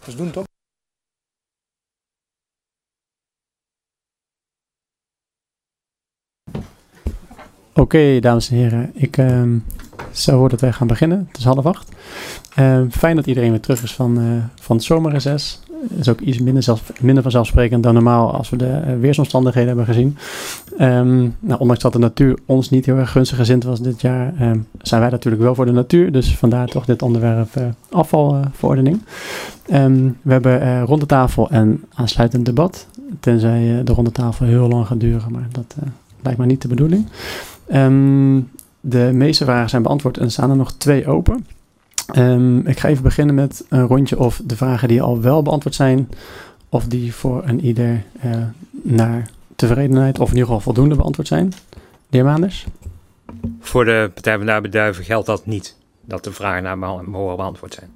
Dus doen toch? Oké, dames en heren. Ik stel voor dat wij gaan beginnen. Het is 7:30. Fijn dat iedereen weer terug is van het zomerreces. Het is ook iets minder vanzelfsprekend dan normaal als we de weersomstandigheden hebben gezien. Ondanks dat de natuur ons niet heel erg gunstig gezind was dit jaar, zijn wij natuurlijk wel voor de natuur. Dus vandaar toch dit onderwerp afvalverordening. We hebben rond de tafel en aansluitend debat. Tenzij de ronde tafel heel lang gaat duren, maar dat lijkt me niet de bedoeling. De meeste vragen zijn beantwoord en er staan er nog 2 open. Ik ga even beginnen met een rondje of de vragen die al wel beantwoord zijn, of die voor een ieder naar tevredenheid of in ieder geval voldoende beantwoord zijn. De heer Maanders? Voor de Partij van de Arbeid Duiven geldt dat niet, dat de vragen naar behoren beantwoord zijn.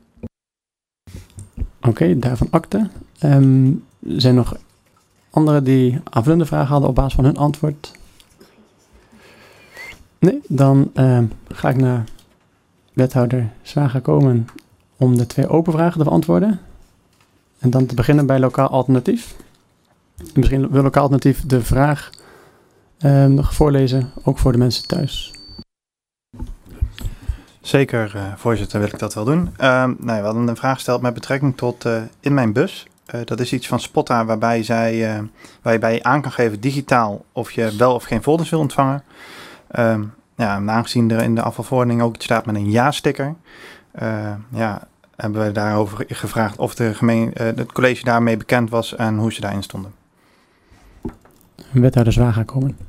Oké, daarvan akte. Zijn nog anderen die aanvullende vragen hadden op basis van hun antwoord? Nee, dan ga ik naar wethouder Zwager komen om de 2 open vragen te beantwoorden. En dan te beginnen bij lokaal alternatief. Misschien wil lokaal alternatief de vraag nog voorlezen, ook voor de mensen thuis. Zeker, voorzitter, wil ik dat wel doen. We hadden een vraag gesteld met betrekking tot in mijn bus. Dat is iets van Spotta waarbij je aan kan geven digitaal of je wel of geen folders wil ontvangen. Aangezien er in de afvalverordening ook iets staat met een ja-sticker, hebben we daarover gevraagd of het college daarmee bekend was en hoe ze daarin stonden. Wethouder Zwager komen.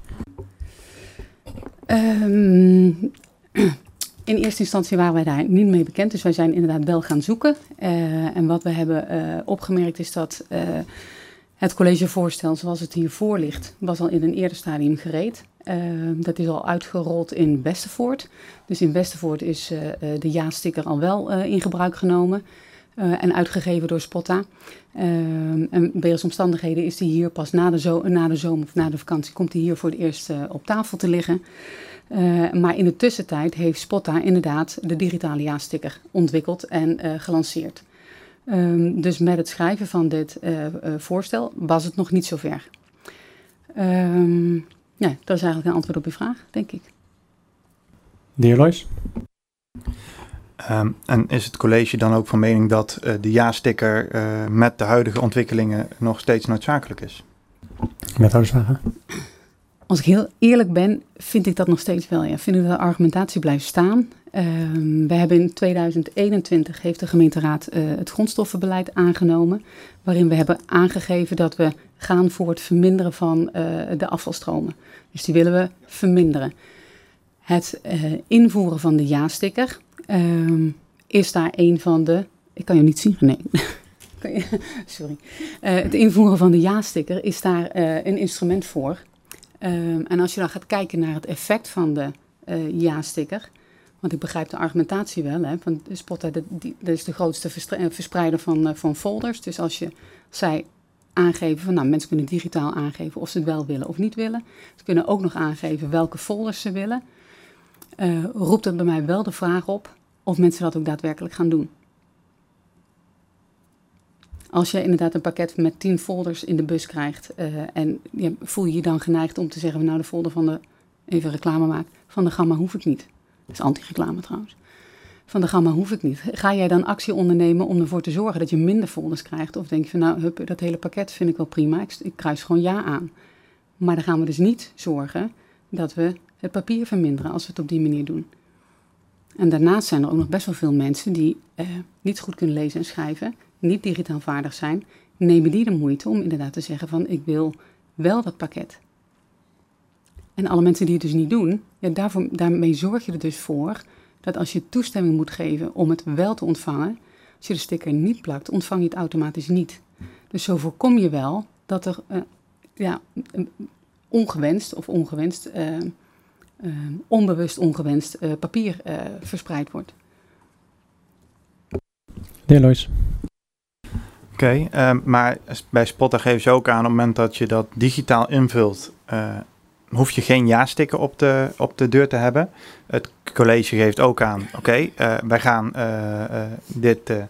In eerste instantie waren wij daar niet mee bekend, dus wij zijn inderdaad wel gaan zoeken. En wat we hebben opgemerkt is dat het collegevoorstel zoals het hiervoor ligt, was al in een eerder stadium gereed. Dat is al uitgerold in Westervoort. Dus in Westervoort is de ja-sticker al wel in gebruik genomen en uitgegeven door Spotta. En wegens omstandigheden is die hier pas na de zomer of na de vakantie, komt die hier voor het eerst op tafel te liggen. Maar in de tussentijd heeft Spotta inderdaad de digitale ja-sticker ontwikkeld en gelanceerd. Dus met het schrijven van dit voorstel was het nog niet zover. Dat is eigenlijk een antwoord op uw vraag, denk ik. De heer Loijs? En is het college dan ook van mening dat de ja-sticker met de huidige ontwikkelingen nog steeds noodzakelijk is? Wethouder Zwager? Als ik heel eerlijk ben, vind ik dat nog steeds wel. Ja. Vind ik dat de argumentatie blijft staan. We hebben in 2021 heeft de gemeenteraad het grondstoffenbeleid aangenomen, waarin we hebben aangegeven dat we gaan voor het verminderen van de afvalstromen. Dus die willen we verminderen. Het invoeren van de ja-sticker is daar een van de... Ik kan je niet zien, nee. Sorry. Het invoeren van de ja-sticker is daar een instrument voor. En als je dan gaat kijken naar het effect van de ja-sticker, want ik begrijp de argumentatie wel, hè, van Spotta, dat is de grootste verspreider van folders. Dus als zij aangeven van, mensen kunnen digitaal aangeven of ze het wel willen of niet willen. Ze kunnen ook nog aangeven welke folders ze willen. Roept het bij mij wel de vraag op of mensen dat ook daadwerkelijk gaan doen. Als je inderdaad een pakket met 10 folders in de bus krijgt en voel je je dan geneigd om te zeggen, de folder van de, even reclame maken, van de Gamma hoef ik niet. Dat is anti-reclame trouwens. Van de Gamma hoef ik niet. Ga jij dan actie ondernemen om ervoor te zorgen dat je minder folders krijgt? Of denk je van, dat hele pakket vind ik wel prima, ik kruis gewoon ja aan. Maar dan gaan we dus niet zorgen dat we het papier verminderen als we het op die manier doen. En daarnaast zijn er ook nog best wel veel mensen die niet goed kunnen lezen en schrijven, niet digitaal vaardig zijn, nemen die de moeite om inderdaad te zeggen van, ik wil wel dat pakket. En alle mensen die het dus niet doen, daarmee zorg je er dus voor dat als je toestemming moet geven om het wel te ontvangen, als je de sticker niet plakt, ontvang je het automatisch niet. Dus zo voorkom je wel dat er onbewust ongewenst papier verspreid wordt. De heer Loijs? Oké, maar bij Spotta geven ze ook aan op het moment dat je dat digitaal invult, hoef je geen ja-sticker op de deur te hebben. Het college geeft ook aan, wij gaan dit